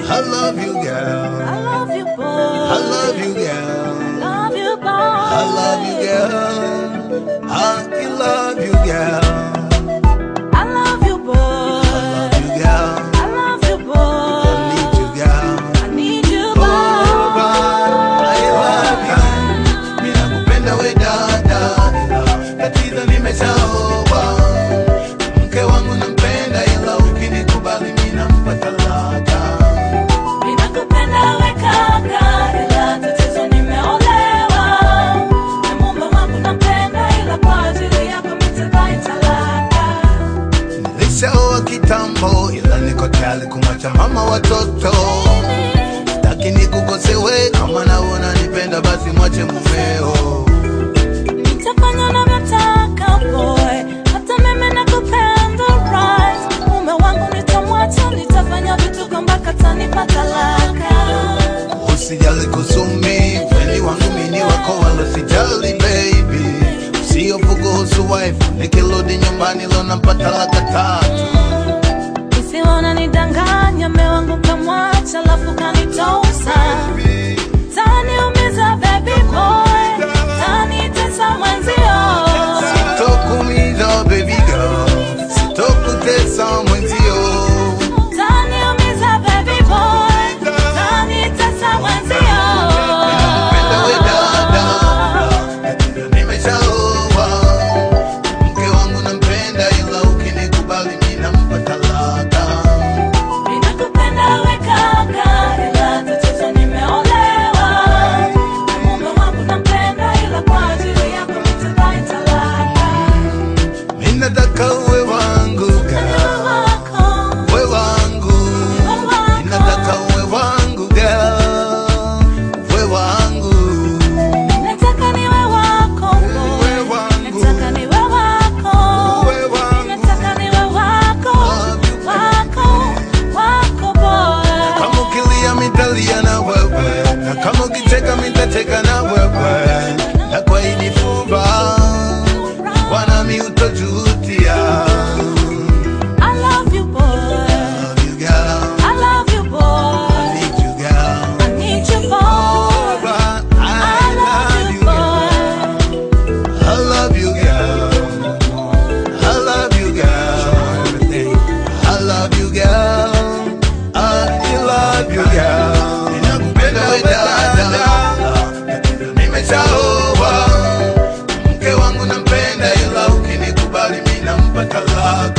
I love you, girl. I love you, boy. I love you, girl. I love you, boy. I love you, girl. I love you, girl. I love you, boy. I love you, girl. I love you, boy. I need you, girl. I need you, boy. I love you. Mina kupenda we dada, tatizo nimeshaoa. Mke wangu nampenda ila ukinikubali mina mpa talaka. Mina kupenda we kaka, ila tatizo nimeolewa. Na mume wangu nampenda ila kwa ajili yako nitadai talaka. Nilishaoa kitambo ila niko tayari kumwacha mama watoto. Sitaki nikukose we, kama naona nipenda basi mwache mumeo. Nitafanya unavyotaka boy, hata mimi nakupenda right. Mume wangu nitamwacha, nitafanya vitu kwamba katanipa talaka. Usijali kusumi, weni wangu mini wako wala sijali baby. Usihofu kuhusu wife, nikirudi nyumbani leo nampa talaka 3. Usiona nidanganya, mume wangu kamwacha alafu kanitosa. Taniumiza baby boy, tanitesa mwenzio. Sitokuumiza baby girl, sitokutesa mwenzio. Taniumiza baby boy, tanitesa mwenzio. Ninakupenda we dada, nimeshaoa. Mke wangu nampenda ila ukinikubali mimi nampa talaka. Ninakupenda we kaka, ila tatizo nimeolewa. Na mume wangu nampenda ila kwa ajili yako nitadai talaka. Mimi nataka uwe wangu girl, Wako, uwe wangu. Mimi nataka uwe wangu girl, uwe wangu. nataka niwe wako Uwe boy. wangu. Nataka niwe wako. Uwe wangu. Nataka niwe wako. Wako boy. Kama ukilia mitalia na wewe, na kama ukicheka mitacheka na wewe. Na kwa hili fumba wanami utojutia. I love you boy. Love you girl, I love you boy. I need you girl. I need you boy. I love you girl. I love you girl. I love you girl. I love you girl. I love you girl. Ninakupenda we dada, nimeshaoa. Mke wangu nampenda ila ukinikubali mimi nampa talaka.